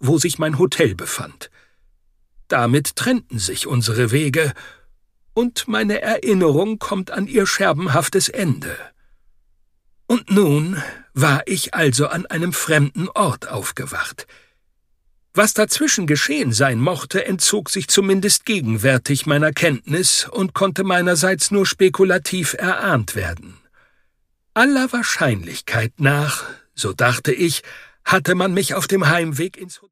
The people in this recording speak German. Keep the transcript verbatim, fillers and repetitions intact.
wo sich mein Hotel befand. Damit trennten sich unsere Wege, und meine Erinnerung kommt an ihr scherbenhaftes Ende. Und nun war ich also an einem fremden Ort aufgewacht. Was dazwischen geschehen sein mochte, entzog sich zumindest gegenwärtig meiner Kenntnis und konnte meinerseits nur spekulativ erahnt werden. Aller Wahrscheinlichkeit nach, so dachte ich, hatte man mich auf dem Heimweg ins Hotel